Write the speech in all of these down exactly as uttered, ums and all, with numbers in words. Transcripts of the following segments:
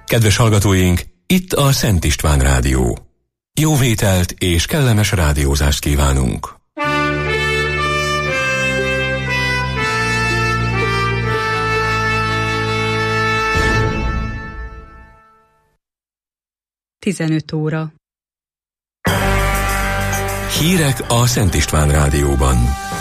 Kedves hallgatóink, itt a Szent István Rádió. Jó vételt és kellemes rádiózást kívánunk! tizenöt óra. Hírek a Szent István Rádióban.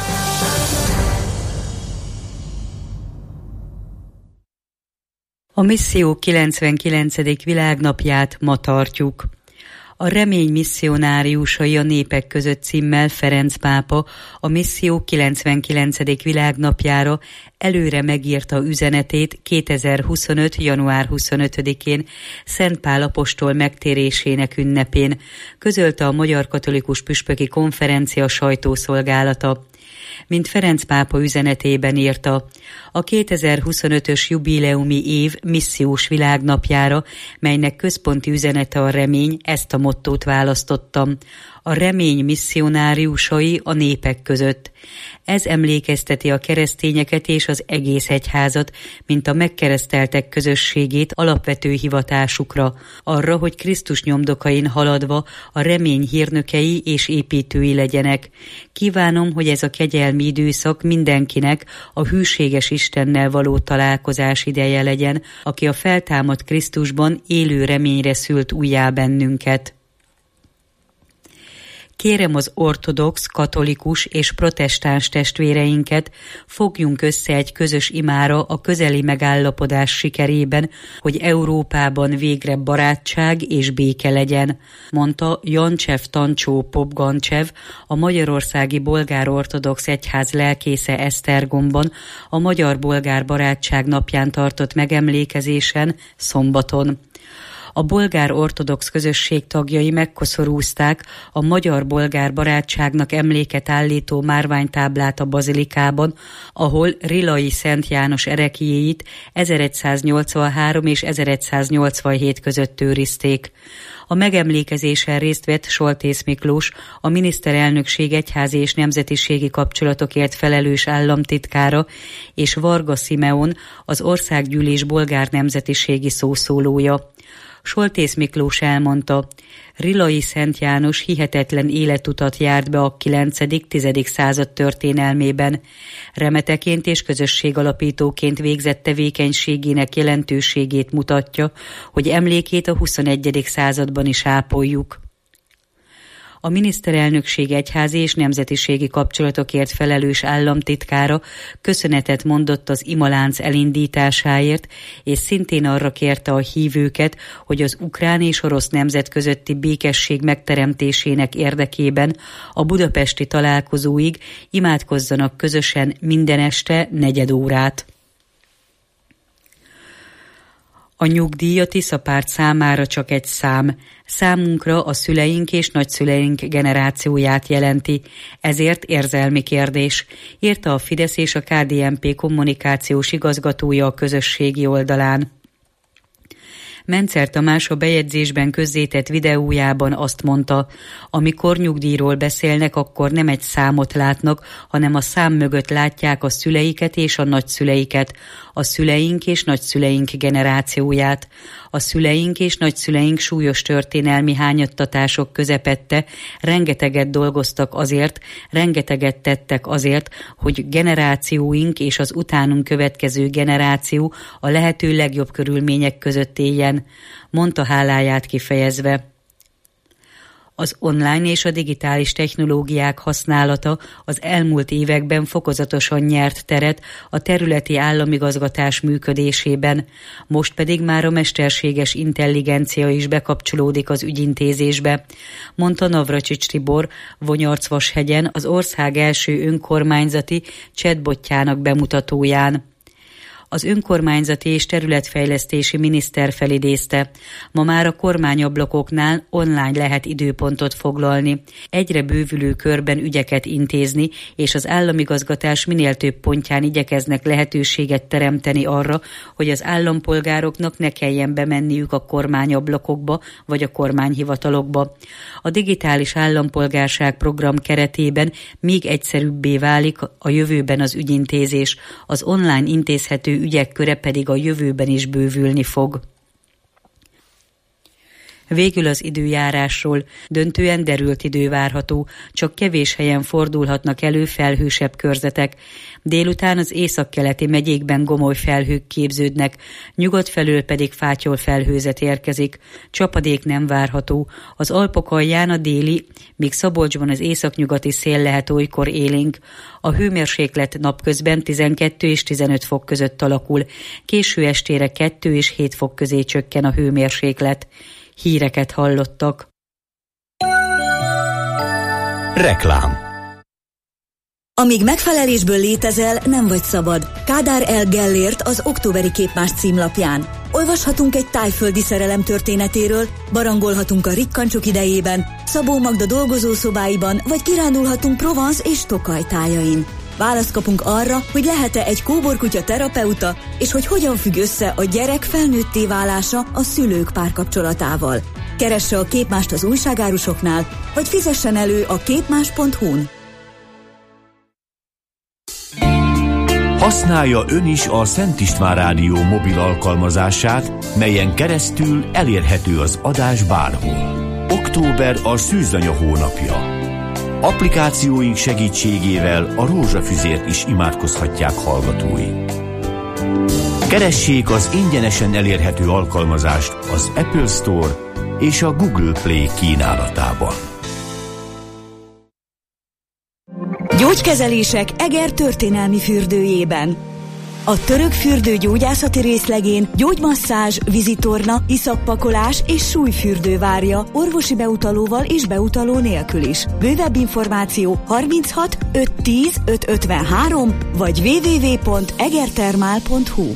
A misszió kilencvenkilencedik világnapját ma tartjuk. A remény misszionáriusai a népek között címmel Ferenc pápa a misszió kilencvenkilencedik világnapjára előre megírta üzenetét kétezer-huszonöt. január huszonötödikén Szent Pál apostol megtérésének ünnepén, közölte a Magyar Katolikus Püspöki Konferencia sajtószolgálata. Mint Ferenc pápa üzenetében írta, a kétezer-huszonötös jubileumi év missziós világnapjára, melynek központi üzenete a remény, ezt a mottót választottam. A remény misszionáriusai a népek között. Ez emlékezteti a keresztényeket és az egész egyházat, mint a megkereszteltek közösségét alapvető hivatásukra, arra, hogy Krisztus nyomdokain haladva a remény hírnökei és építői legyenek. Kívánom, hogy ez a kegyelmi időszak mindenkinek a hűséges Istennel való találkozás ideje legyen, aki a feltámadt Krisztusban élő reményre szült újjá bennünket. Kérem az ortodox, katolikus és protestáns testvéreinket, fogjunk össze egy közös imára a közeli megállapodás sikerében, hogy Európában végre barátság és béke legyen, mondta Jancsev Tancsó Popgancsev, a Magyarországi Bolgár Ortodox Egyház lelkésze Esztergomban a Magyar-Bolgár Barátság napján tartott megemlékezésen szombaton. A bolgár ortodox közösség tagjai megkoszorúzták a magyar-bolgár barátságnak emléket állító márványtáblát a bazilikában, ahol Rilai Szent János ereklyéit ezeregyszáznyolcvanhárom és ezeregyszáznyolcvanhét között őrizték. A megemlékezésen részt vett Soltész Miklós, a miniszterelnökség egyházi és nemzetiségi kapcsolatokért felelős államtitkára, és Varga Simeon, az országgyűlés bolgár nemzetiségi szószólója. Soltész Miklós elmondta, Rilai Szent János hihetetlen életutat járt be a kilencedik-tizedik század történelmében. Remeteként és közösségalapítóként végzett tevékenységének jelentőségét mutatja, hogy emlékét a huszonegyedik században is ápoljuk. A miniszterelnökség egyházi és nemzetiségi kapcsolatokért felelős államtitkára köszönetet mondott az imalánc elindításáért, és szintén arra kérte a hívőket, hogy az ukrán és orosz nemzet közötti békesség megteremtésének érdekében a budapesti találkozóig imádkozzanak közösen minden este negyed órát. A nyugdíj a Tiszapárt számára csak egy szám. Számunkra a szüleink és nagyszüleink generációját jelenti, ezért érzelmi kérdés, írta a Fidesz és a ká dé en pé kommunikációs igazgatója a közösségi oldalán. Mencer Tamás a bejegyzésben közzétett videójában azt mondta, amikor nyugdíjról beszélnek, akkor nem egy számot látnak, hanem a szám mögött látják a szüleiket és a nagyszüleiket, a szüleink és nagyszüleink generációját. A szüleink és nagyszüleink súlyos történelmi hányattatások közepette rengeteget dolgoztak azért, rengeteget tettek azért, hogy generációink és az utánunk következő generáció a lehető legjobb körülmények között éljen, mondta háláját kifejezve. Az online és a digitális technológiák használata az elmúlt években fokozatosan nyert teret a területi államigazgatás működésében, most pedig már a mesterséges intelligencia is bekapcsolódik az ügyintézésbe, mondta Navracsics Tibor Vonyarcvashegyen az ország első önkormányzati chatbotjának bemutatóján. Az önkormányzati és területfejlesztési miniszter felidézte. Ma már a kormányablakoknál online lehet időpontot foglalni, egyre bővülő körben ügyeket intézni, és az államigazgatás minél több pontján igyekeznek lehetőséget teremteni arra, hogy az állampolgároknak ne kelljen bemenniük a kormányablakokba vagy a kormányhivatalokba. A digitális állampolgárság program keretében még egyszerűbbé válik a jövőben az ügyintézés, az online intézhető ügyek köre pedig a jövőben is bővülni fog. Végül az időjárásról. Döntően derült idő várható, csak kevés helyen fordulhatnak elő felhősebb körzetek. Délután az északkeleti megyékben gomoly felhők képződnek, nyugat felől pedig fátyol felhőzet érkezik. Csapadék nem várható. Az Alpok alján a déli, míg Szabolcsban az északnyugati szél lehet olykor élénk. A hőmérséklet napközben tizenkét és tizenöt fok között alakul. Késő estére kettő és hét fok közé csökken a hőmérséklet. Híreket hallottak. Reklám. Amíg megfelelésből létezel, nem vagy szabad. Kádár L. Gellért az októberi Képmás címlapján. Olvashatunk egy tájföldi szerelem történetéről, barangolhatunk a rikkancsok idejében, Szabó Magda dolgozószobáiban, vagy kirándulhatunk Provence és Tokaj tájain. Választ kapunk arra, hogy lehet-e egy kóborkutya terapeuta, és hogy hogyan függ össze a gyerek felnőtté válása a szülők párkapcsolatával. Keresse a Képmást az újságárusoknál, vagy fizessen elő a képmás pont hu-n. Használja ön is a Szent István Rádió mobil alkalmazását, melyen keresztül elérhető az adás bárhol. Október a szűzanya hónapja. Applikációink segítségével a rózsafüzért is imádkozhatják hallgatói. Keressék az ingyenesen elérhető alkalmazást az Apple Store és a Google Play kínálatában. Gyógykezelések Eger történelmi fürdőjében. A török fürdő gyógyászati részlegén gyógymasszázs, vízitorna, iszappakolás és súlyfürdő várja orvosi beutalóval és beutaló nélkül is. Bővebb információ harminchat ötszáz tíz ötszázötvenhárom vagy double-u double-u double-u pont egertermál pont hu.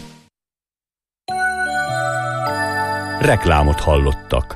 Reklámot hallottak.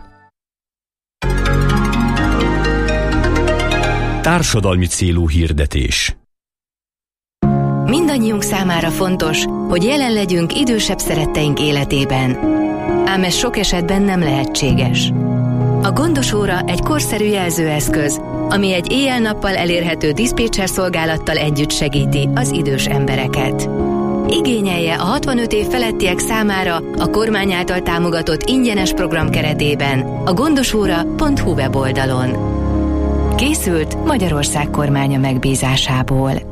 Társadalmi célú hirdetés. Mindannyiunk számára fontos, hogy jelen legyünk idősebb szeretteink életében. Ám ez sok esetben nem lehetséges. A gondos óra egy korszerű jelzőeszköz, ami egy éjjel-nappal elérhető diszpécser szolgálattal együtt segíti az idős embereket. Igényelje a hatvanöt év felettiek számára a kormány által támogatott ingyenes program keretében a gondosóra pont hu weboldalon. Készült Magyarország kormánya megbízásából.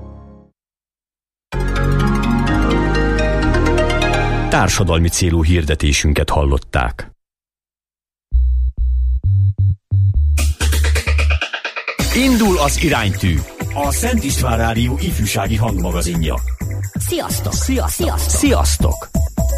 Társadalmi célú hirdetésünket hallották. Indul az iránytű, a Szent István Rádió ifjúsági hangmagazinja. Sziasztok! Sziasztok! Sziasztok! Sziasztok!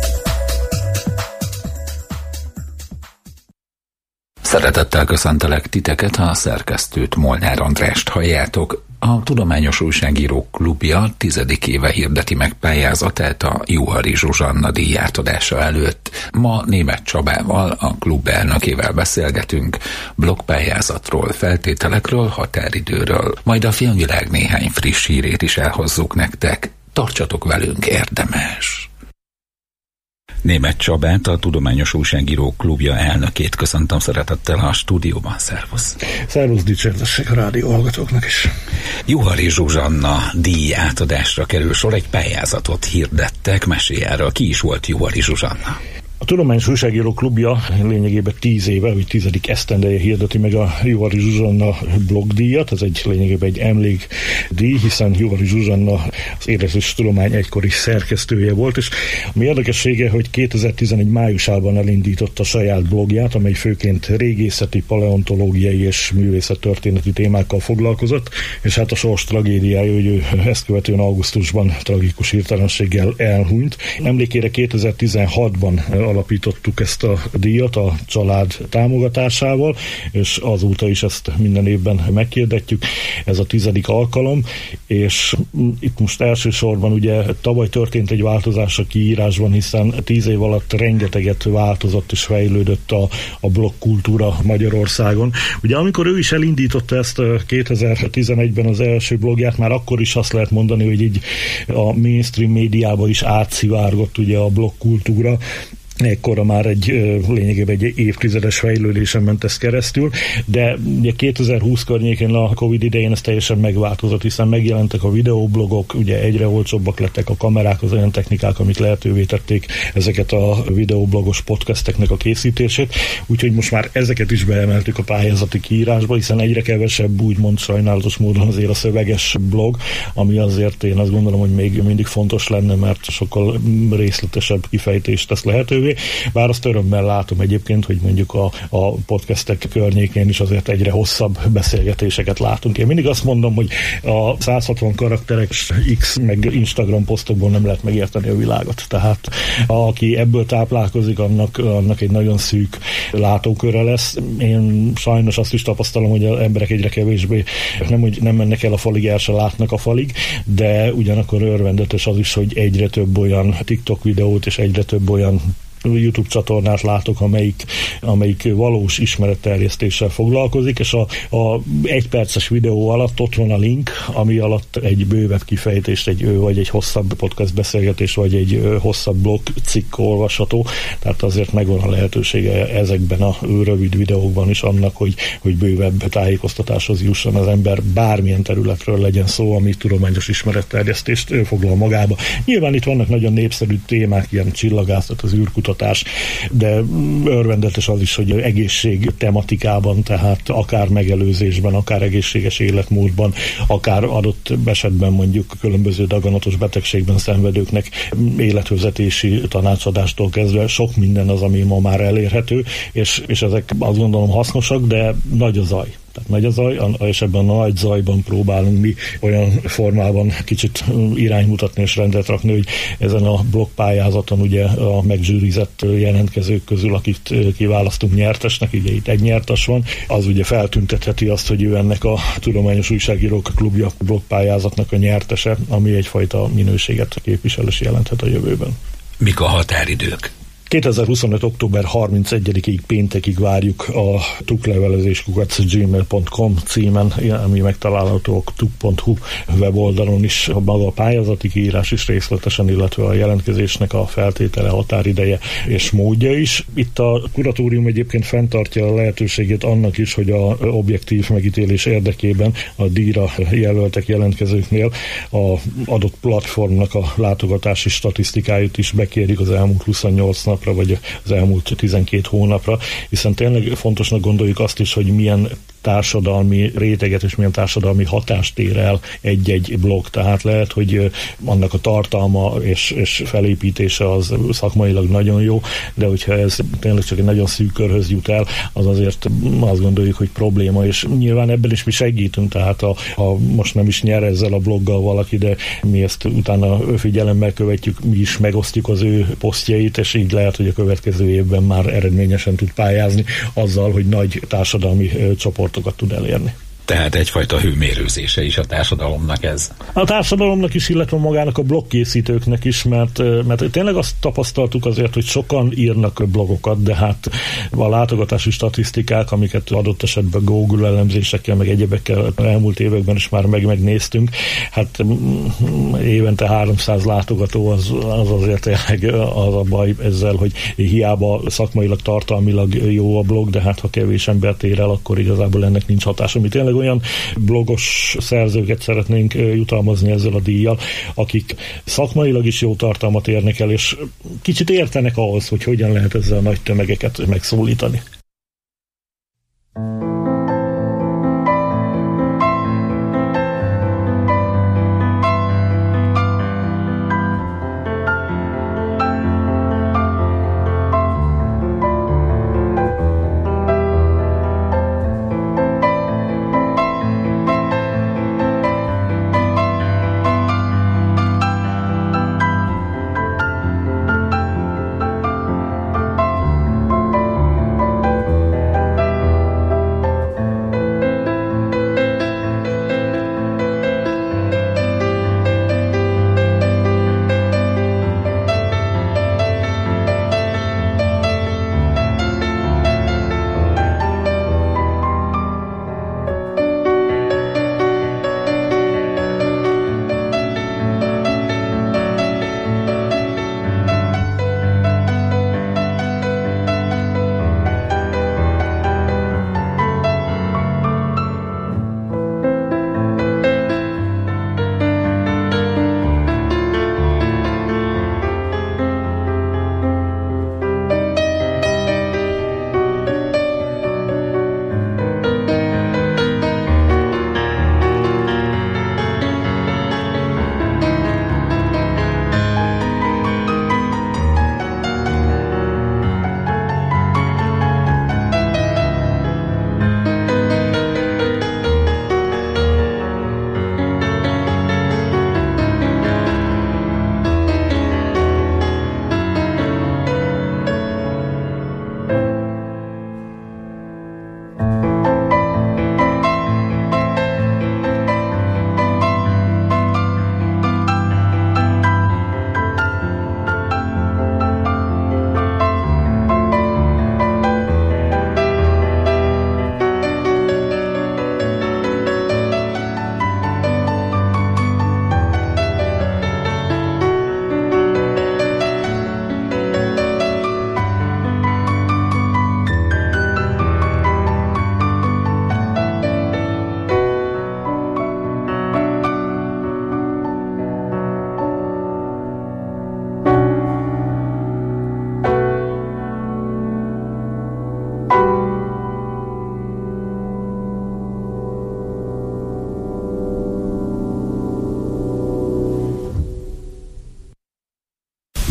Szeretettel köszöntelek titeket, a szerkesztőt, Molnár Andrást halljátok. A Tudományos Újságírók Klubja tizedik éve hirdeti meg pályázatát a Juhari Zsuzsanna díj átadása előtt. Ma Németh Csabával, a klub elnökével beszélgetünk blogpályázatról, feltételekről, határidőről. Majd a filmvilág néhány friss hírét is elhozzuk nektek. Tartsatok velünk, érdemes! Németh Csabát, a Tudományos Újságírók Klubja elnökét köszöntöm szeretettel a stúdióban. Szervusz! Szervusz, dicsértesség a rádió hallgatóknak is! Juhari Zsuzsanna díj átadásra kerül sor, egy pályázatot hirdettek. Mesélj erről, ki is volt Juhari Zsuzsanna? A Tudományos Újságírók Klubja lényegében tíz éve, vagy tizedik esztendeje hirdeti meg a Juhari Zsuzsanna blogdíjat. Ez egy lényegében egy emlékdíj, hiszen Juhari Zsuzsanna az Élet és Tudomány egykori szerkesztője volt, és ami érdekessége, hogy kétezer-tizenegy májusában elindította saját blogját, amely főként régészeti, paleontológiai és művészettörténeti témákkal foglalkozott, és hát a sors tragédiája, hogy ő ezt követően augusztusban tragikus hirtelenséggel elhunyt. Emlékére kétezer-tizenhatban alapítottuk ezt a díjat a család támogatásával, és azóta is ezt minden évben meghirdetjük. Ez a tizedik alkalom, és itt most elsősorban ugye tavaly történt egy változás a kiírásban, hiszen tíz év alatt rengeteget változott és fejlődött a, a blogkultúra Magyarországon. Ugye amikor ő is elindította ezt kétezer-tizenegyben az első blogját, már akkor is azt lehet mondani, hogy így a mainstream médiában is átszivárgott ugye a blogkultúra, ekkora már egy lényegében egy évtizedes fejlődésen ment ez keresztül, de ugye kétezer-húsz környékén a Covid idején ez teljesen megváltozott, hiszen megjelentek a videoblogok, ugye egyre olcsóbbak lettek a kamerák, az olyan technikák, amik lehetővé tették ezeket a videoblogos podcasteknek a készítését, úgyhogy most már ezeket is beemeltük a pályázati kiírásba, hiszen egyre kevesebb úgymond sajnálatos módon azért a szöveges blog, ami azért én azt gondolom, hogy még mindig fontos lenne, mert sokkal részletesebb kifejtést tesz lehetővé. Bár azt örömmel látom egyébként, hogy mondjuk a, a podcastek környékén is azért egyre hosszabb beszélgetéseket látunk. Én mindig azt mondom, hogy a száz hatvan karakteres X meg Instagram posztokból nem lehet megérteni a világot. Tehát aki ebből táplálkozik, annak, annak egy nagyon szűk látóköre lesz. Én sajnos azt is tapasztalom, hogy az emberek egyre kevésbé nem, hogy nem mennek el a falig, el se látnak a falig, de ugyanakkor örvendetes az is, hogy egyre több olyan TikTok videót és egyre több olyan YouTube csatornát látok, amelyik, amelyik valós ismeretterjesztéssel foglalkozik, és a, a egyperces videó alatt ott van a link, ami alatt egy bővebb kifejtést, egy vagy egy hosszabb podcast beszélgetés, vagy egy hosszabb blog cikk olvasható, tehát azért megvan a lehetősége ezekben a rövid videókban is annak, hogy, hogy bővebb tájékoztatáshoz jusson az ember, bármilyen területről legyen szó, ami tudományos ismeretterjesztést foglal magába. Nyilván itt vannak nagyon népszerű témák, ilyen csillagászat, az űrkutatás, de örvendetes az is, hogy egészség tematikában, tehát akár megelőzésben, akár egészséges életmódban, akár adott esetben mondjuk különböző daganatos betegségben szenvedőknek életvezetési tanácsadástól kezdve sok minden az, ami ma már elérhető, és, és ezek azt gondolom hasznosak, de nagy a zaj. Tehát nagy a zaj, és ebben a nagy zajban próbálunk mi olyan formában kicsit iránymutatni és rendet rakni, hogy ezen a blogpályázaton ugye a megzsűrizett jelentkezők közül, akit kiválasztunk nyertesnek, ugye itt egy nyertes van, az ugye feltüntetheti azt, hogy ő ennek a Tudományos Újságírók Klubja blogpályázatnak a nyertese, ami egyfajta minőséget képvisel és jelenthet a jövőben. Mik a határidők? kétezer-huszonöt. október harmincegyedikéig péntekig várjuk a tuklevelezés kukac gmail pont com címen, ami megtalálható a tuk pont hu weboldalon is, maga a pályázati kiírás is részletesen, illetve a jelentkezésnek a feltétele, határideje és módja is. Itt a kuratórium egyébként fenntartja a lehetőségét annak is, hogy a objektív megítélés érdekében a díjra jelöltek jelentkezőknél a adott platformnak a látogatási statisztikáit is bekérjük az elmúlt huszonnyolc nap vagy az elmúlt tizenkét hónapra, hiszen tényleg fontosnak gondoljuk azt is, hogy milyen társadalmi réteget és milyen társadalmi hatást ér el egy-egy blog. Tehát lehet, hogy annak a tartalma és, és felépítése az szakmailag nagyon jó, de hogyha ez tényleg csak egy nagyon szűk körhöz jut el, az azért azt gondoljuk, hogy probléma, és nyilván ebben is mi segítünk, tehát a, ha most nem is nyer ezzel a bloggal valaki, de mi ezt utána figyelemmel követjük, mi is megosztjuk az ő posztjait, és így lehet, hogy a következő évben már eredményesen tud pályázni azzal, hogy nagy társadalmi csoportokat tud elérni. Tehát egyfajta hőmérőzése is a társadalomnak ez. A társadalomnak is, illetve magának a blogkészítőknek is, mert, mert tényleg azt tapasztaltuk azért, hogy sokan írnak blogokat, de hát a látogatási statisztikák, amiket adott esetben Google elemzésekkel, meg egyebekkel elmúlt években is már meg megnéztünk, hát évente háromszáz látogató az, az azért tényleg az a baj ezzel, hogy hiába szakmailag, tartalmilag jó a blog, de hát ha kevés embert ér el, akkor igazából ennek nincs hatása. Mi tényleg olyan blogos szerzőket szeretnénk jutalmazni ezzel a díjjal, akik szakmailag is jó tartalmat érnek el, és kicsit értenek ahhoz, hogy hogyan lehet ezzel a nagy tömegeket megszólítani.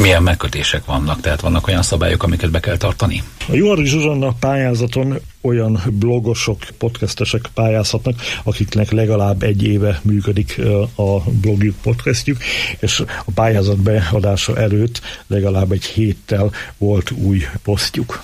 Milyen megkötések vannak? Tehát vannak olyan szabályok, amiket be kell tartani? A Juhari Zsuzsanna pályázaton olyan blogosok, podcastesek pályázhatnak, akiknek legalább egy éve működik a blogjuk, podcastjuk, és a pályázat beadása előtt legalább egy héttel volt új posztjuk.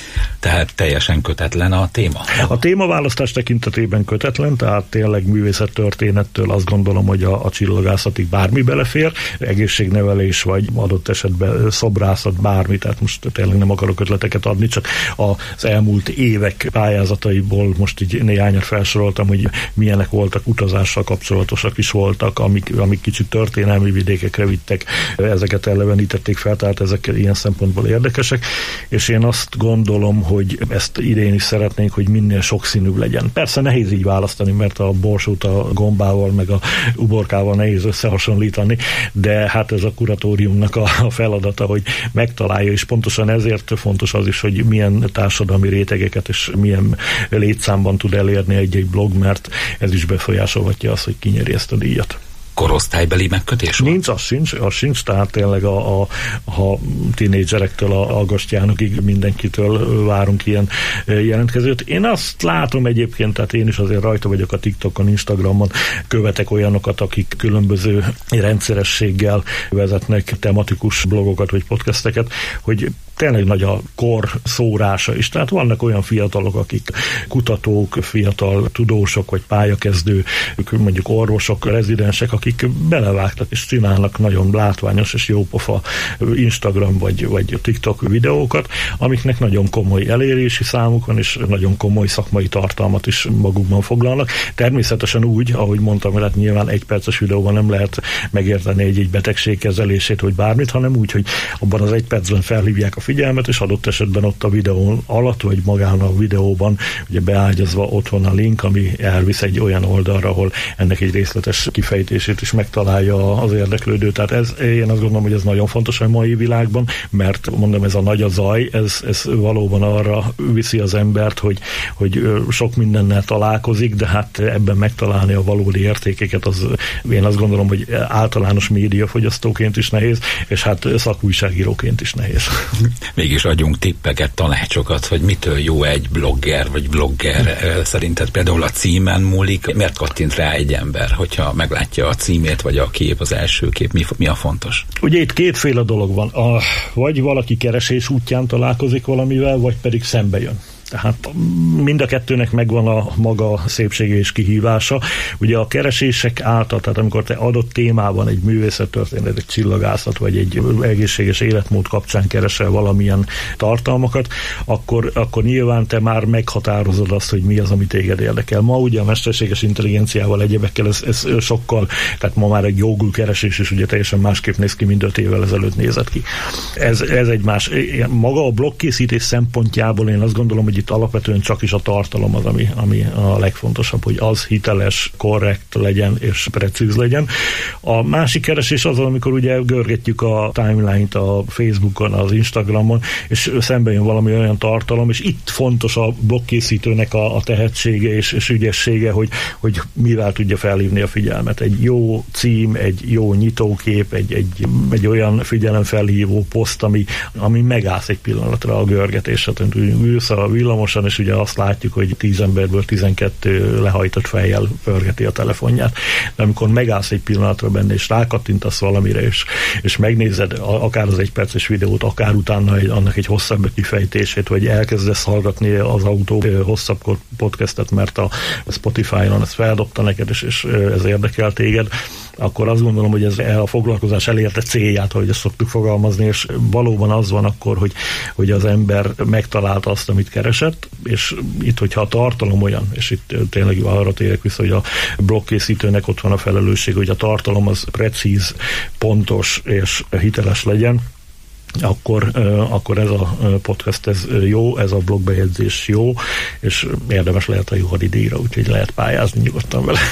Tehát teljesen kötetlen a téma? A témaválasztás tekintetében kötetlen, tehát tényleg művészettörténettől azt gondolom, hogy a, a csillagászatig bármi belefér, egészségnevelés, vagy adott esetben szobrászat, bármi, tehát most tényleg nem akarok ötleteket adni, csak az elmúlt évek pályázataiból most így néhányat felsoroltam, hogy milyenek voltak, utazással kapcsolatosak is voltak, amik, amik kicsit történelmi vidékekre vittek, ezeket elevenítették fel, tehát ezek ilyen szempontból érdekesek, és én azt gondolom, hogy ezt idén is szeretnénk, hogy minél sokszínűbb legyen. Persze nehéz így választani, mert a borsót a gombával, meg a uborkával nehéz összehasonlítani, de hát ez a kuratóriumnak a feladata, hogy megtalálja, és pontosan ezért fontos az is, hogy milyen társadalmi rétegeket és milyen létszámban tud elérni egy-egy blog, mert ez is befolyásolhatja azt, hogy ki nyeri ezt a díjat. Korosztálybeli megkötés van? Nincs, az sincs, az sincs, tehát tényleg a, a, a tínédzserektől a Aggastyánokig mindenkitől várunk ilyen jelentkezőt. Én azt látom egyébként, tehát én is azért rajta vagyok a TikTokon, Instagramon, követek olyanokat, akik különböző rendszerességgel vezetnek tematikus blogokat vagy podcasteket, hogy tényleg nagy a kor szórása is. Tehát vannak olyan fiatalok, akik kutatók, fiatal tudósok, vagy pályakezdő, mondjuk orvosok, rezidensek, akik belevágtak és csinálnak nagyon látványos és jópofa Instagram vagy, vagy TikTok videókat, amiknek nagyon komoly elérési számuk van, és nagyon komoly szakmai tartalmat is magukban foglalnak. Természetesen úgy, ahogy mondtam, mert nyilván egy perces videóban nem lehet megérteni egy-egy betegség kezelését, vagy bármit, hanem úgy, hogy abban az egy percben felhívják a figyelmet, és adott esetben ott a videó alatt, vagy magán a videóban ugye beágyazva ott van a link, ami elvisz egy olyan oldalra, ahol ennek egy részletes kifejtését is megtalálja az érdeklődő. Tehát ez, én azt gondolom, hogy ez nagyon fontos a mai világban, mert mondom, ez a nagy a zaj, ez, ez valóban arra viszi az embert, hogy, hogy sok mindennel találkozik, de hát ebben megtalálni a valódi értékeket, az én azt gondolom, hogy általános médiafogyasztóként is nehéz, és hát szakújságíróként is nehéz. Mégis adjunk tippeket, tanácsokat, hogy mitől jó egy blogger, vagy blogger. Szerinted például a címen múlik, miért kattint rá egy ember, hogyha meglátja a címét, vagy a kép, az első kép, mi, mi a fontos? Ugye itt kétféle dolog van. A, vagy valaki keresés útján találkozik valamivel, vagy pedig szembe jön. Tehát mind a kettőnek megvan a maga szépsége és kihívása. Ugye a keresések által, tehát amikor te adott témában egy művészettörténet, egy csillagászat, vagy egy egészséges életmód kapcsán keresel valamilyen tartalmakat, akkor, akkor nyilván te már meghatározod azt, hogy mi az, ami téged érdekel. Ma ugye a mesterséges intelligenciával, egyebekkel ez, ez sokkal, tehát ma már egy Google keresés is ugye teljesen másképp néz ki, mint öt évvel ezelőtt nézett ki. Ez, ez egy más. Maga a blogkészítés szempontjából én azt gondolom, hogy itt alapvetően csak is a tartalom az, ami, ami a legfontosabb, hogy az hiteles, korrekt legyen és precíz legyen. A másik keresés az, amikor ugye görgetjük a timeline-t a Facebookon, az Instagramon, és szembe jön valami olyan tartalom, és itt fontos a blogkészítőnek a, a tehetsége és, és ügyessége, hogy, hogy mivel tudja felhívni a figyelmet. Egy jó cím, egy jó nyitókép, egy, egy, egy olyan figyelemfelhívó poszt, ami, ami megállsz egy pillanatra a görgetésre. Tehát ülsz a villamosan, és ugye azt látjuk, hogy tíz emberből tizenkettő lehajtott fejjel pörgeti a telefonját. De amikor megállsz egy pillanatra benne, és rákattintasz valamire, és, és megnézed akár az egyperces videót, akár utána egy, annak egy hosszabb kifejtését, vagy elkezdesz hallgatni az autó hosszabb podcastet, mert a Spotify-on ezt feldobta neked, és, és ez érdekel téged, akkor azt gondolom, hogy ez a foglalkozás elérte célját, ahogy ezt szoktuk fogalmazni, és valóban az van akkor, hogy, hogy az ember megtalálta azt, amit keresett, és itt, hogyha a tartalom olyan, és itt tényleg arra térek vissza, hogy a blogkészítőnek ott van a felelősség, hogy a tartalom az precíz, pontos és hiteles legyen, akkor, akkor ez a podcast ez jó, ez a blogbejegyzés jó, és érdemes lehet a Juhari díjra, úgyhogy lehet pályázni nyugodtan vele.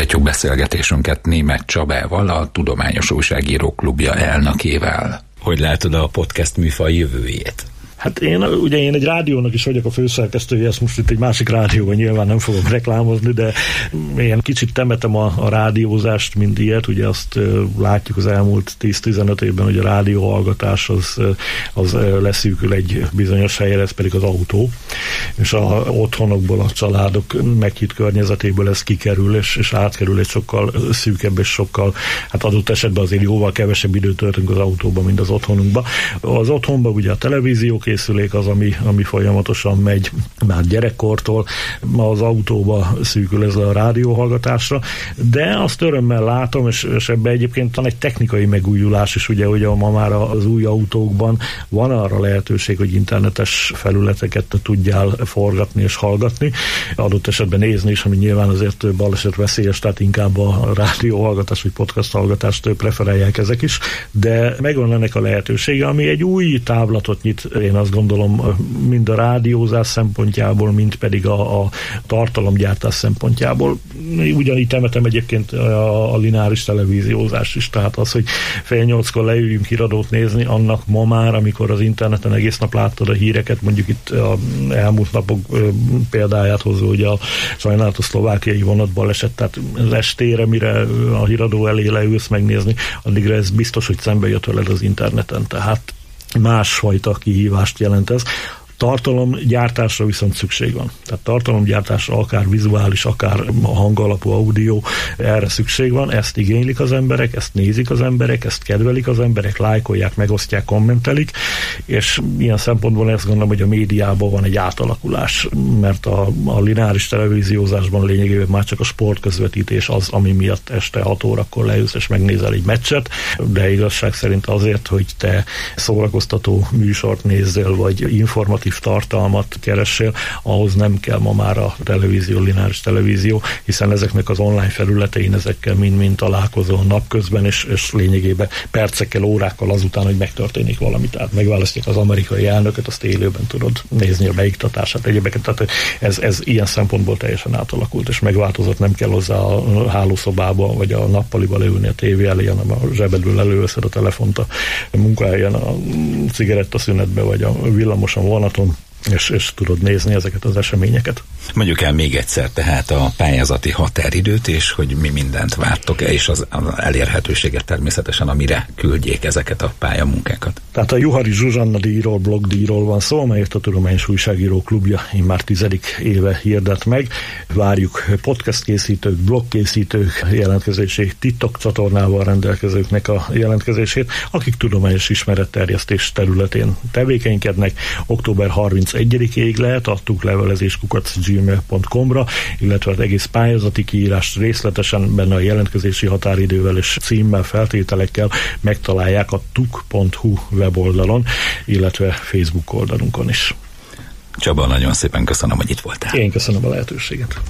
Folytatjuk beszélgetésünket Németh Csabával, a Tudományos Újságírók Klubja elnökével. Hogy látod a podcast műfaj jövőjét? Hát én, ugye én egy rádiónak is vagyok a főszerkesztője, ezt most itt egy másik rádióban nyilván nem fogok reklámozni, de én kicsit temetem a, a rádiózást, mint ilyet, ugye azt uh, látjuk az elmúlt tíz-tizenöt évben, hogy a rádióhallgatás az, az uh, leszűkül egy bizonyos helyre, ez pedig az autó, és a otthonokból, a családok meghitt környezetéből ez kikerül, és, és átkerül egy sokkal szűkebb, és sokkal, hát adott esetben azért jóval kevesebb időt töltünk az autóban, mint az otthonunkban. Az otthonban ugye a televíziók készülék az, ami, ami folyamatosan megy már gyerekkortól, ma az autóba szűkül ez a rádióhallgatásra, de azt örömmel látom, és, és ebben egyébként van egy technikai megújulás is, ugye, hogy ma már az új autókban van arra lehetőség, hogy internetes felületeket tudjál forgatni és hallgatni, adott esetben nézni is, ami nyilván azért baleset veszélyes, tehát inkább a rádióhallgatás vagy podcast hallgatást preferálják ezek is, de megvan ennek a lehetősége, ami egy új távlatot nyit, én azt gondolom, mind a rádiózás szempontjából, mind pedig a, a tartalomgyártás szempontjából. Ugyanígy temetem egyébként a, a lineáris televíziózás is, tehát az, hogy fél nyolckor leüljünk híradót nézni, annak ma már, amikor az interneten egész nap láttad a híreket, mondjuk itt a elmúlt napok példáját hozó, hogy a sajnálatos szlovákiai vonatban esett, tehát az estére, mire a híradó elé leülsz megnézni, addigra ez biztos, hogy szembe jött veled az interneten, tehát másfajta kihívást jelent ez. Tartalomgyártásra viszont szükség van. Tehát tartalomgyártásra akár vizuális, akár hangalapú audio, erre szükség van, ezt igénylik az emberek, ezt nézik az emberek, ezt kedvelik az emberek, lájkolják, megosztják, kommentelik, és ilyen szempontból ezt gondolom, hogy a médiában van egy átalakulás, mert a, a lineáris televíziózásban lényegében már csak a sportközvetítés az, ami miatt este hat órakor leülsz és megnézel egy meccset, de igazság szerint azért, hogy te szórakoztató műsort nézzél, vagy informatív tartalmat keressél, ahhoz nem kell ma már a televízió, lineáris televízió, hiszen ezeknek az online felületein ezekkel mind-mind találkozol napközben, és, és lényegében percekkel, órákkal azután, hogy megtörténik valami. Tehát megválasztják az amerikai elnököt, azt élőben tudod nézni a beiktatását, egyébként. Tehát ez, ez ilyen szempontból teljesen átalakult, és megváltozott, nem kell hozzá a hálószobába, vagy a nappaliba leülni a tévé elé, hanem a zsebedből előveszed a telefont a munkahelyen, a cigarettaszünetbe, vagy a villamoson, vonaton, És, és tudod nézni ezeket az eseményeket. Mondjuk el még egyszer tehát a pályázati határidőt, és hogy mi mindent vártok-e, és az, az elérhetőséget természetesen, amire küldjék ezeket a pályamunkákat. Tehát a Juhari Zsuzsanna díjról, blogdíjról van szó, amelyet a Tudományos Újságírók Klubja immár tizedik éve hirdet meg. Várjuk podcast készítők, blog készítők jelentkezését, TikTok csatornával rendelkezőknek a jelentkezését, akik tudományos ismeretterjesztés területén tevékenykednek. Október harmincegyedikéig lehet, adtuk levelezés kukac gmail pont com-ra, illetve az egész pályázati kiírást részletesen benne a jelentkezési határidővel és címmel, feltételekkel megtalálják a tuk pont hu weboldalon, illetve Facebook oldalunkon is. Csaba, nagyon szépen köszönöm, hogy itt voltál. Én köszönöm a lehetőséget.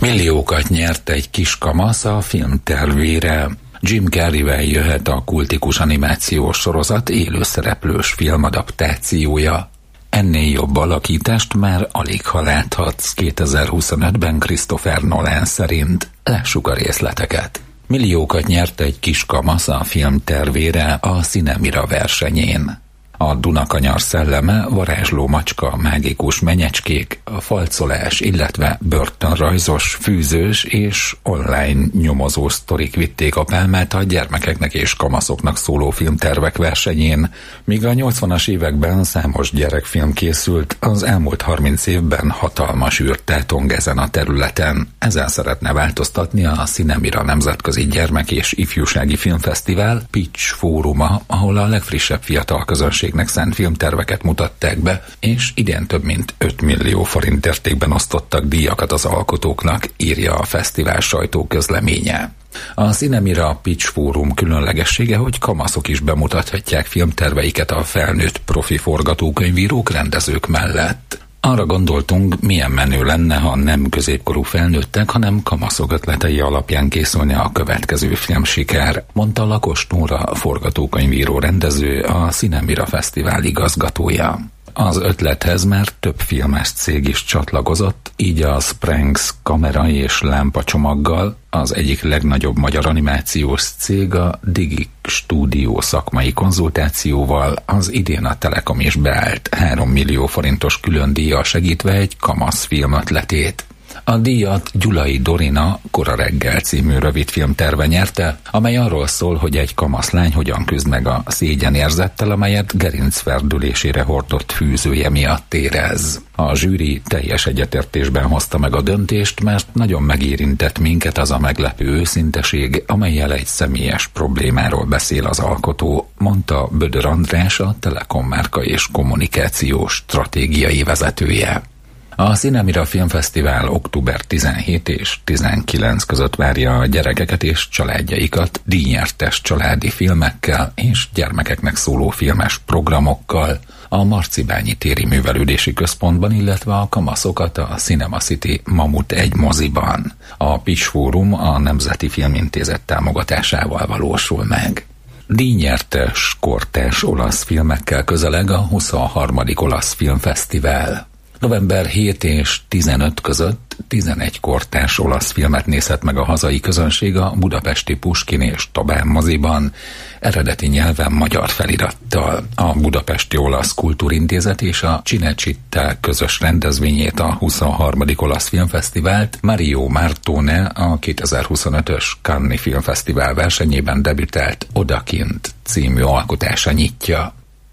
Milliókat nyert egy kis kamasz a film tervére. Jim Carreyvel jöhet a kultikus animációs sorozat élőszereplős filmadaptációja. Ennél jobb alakítást már alig ha láthatsz kétezer-huszonötben Christopher Nolan szerint. Lássuk a részleteket. Milliókat nyert egy kis kamasz a film tervére a Cinemira versenyén. A Dunakanyar szelleme, varázsló macska, mágikus menyecskék, a falcolás, illetve börtönrajzos, fűzős és online nyomozó sztorik vitték a pálmát a gyermekeknek és kamaszoknak szóló filmtervek versenyén. Míg a nyolcvanas években számos gyerekfilm készült, az elmúlt harminc évben hatalmas űrt tátong ezen a területen. Ezen szeretne változtatni a Cinemira Nemzetközi Gyermek és Ifjúsági Filmfesztivál Pitch fóruma, ahol a legfrissebb fiatal közönség szánt filmterveket mutatták be, és idén több mint öt millió forint értékben osztottak díjakat az alkotóknak, írja a fesztivál sajtóközleménye. A Cinemira Pitch Fórum különlegessége, hogy kamaszok is bemutathatják filmterveiket a felnőtt profi forgatókönyvírók, rendezők mellett. Arra gondoltunk, milyen menő lenne, ha nem középkorú felnőttek, hanem kamaszok ötletei alapján készülne a következő filmsiker, mondta Lakos Nóra, forgatókönyvíró rendező, a Cinemira Fesztivál igazgatója. Az ötlethez már több filmes cég is csatlakozott, így a Spranks kamera és lámpa csomaggal, az egyik legnagyobb magyar animációs cég a Digik Stúdió szakmai konzultációval, az idén a Telekom is beállt három millió forintos külön díjjal segítve egy kamasz film ötletét. A díjat Gyulai Dorina Kora reggel című rövidfilm terve nyerte, amely arról szól, hogy egy kamaszlány hogyan küzd meg a szégyenérzettel, amelyet gerincferdülésére hordott fűzője miatt érez. A zsűri teljes egyetértésben hozta meg a döntést, mert nagyon megérintett minket az a meglepő őszinteség, amellyel egy személyes problémáról beszél az alkotó, mondta Bödör András, a Telekom márka és kommunikációs stratégiai vezetője. A Cinemira Filmfesztivál október tizenhét és tizenkilenc között várja a gyerekeket és családjaikat díjnyertes családi filmekkel és gyermekeknek szóló filmes programokkal a Marcibányi téri művelődési központban, illetve a kamaszokat a Cinema City Mamut egy moziban. A Pitch Fórum a Nemzeti Filmintézet támogatásával valósul meg. Díjnyertes kortárs olasz filmekkel közeleg a huszonharmadik olasz filmfesztivál. november hetedike és tizenötödike között tizenegy kortárs olasz filmet nézhet meg a hazai közönség a budapesti Puskin és Tabán moziban, eredeti nyelven magyar felirattal. A Budapesti Olasz Kultúrintézet és a Cinecittà közös rendezvényét, a huszonharmadik olasz filmfesztivált Mario Martone a kétezer-huszonötös Cannes Filmfesztivál versenyében debütált Odakint című alkotása nyitja.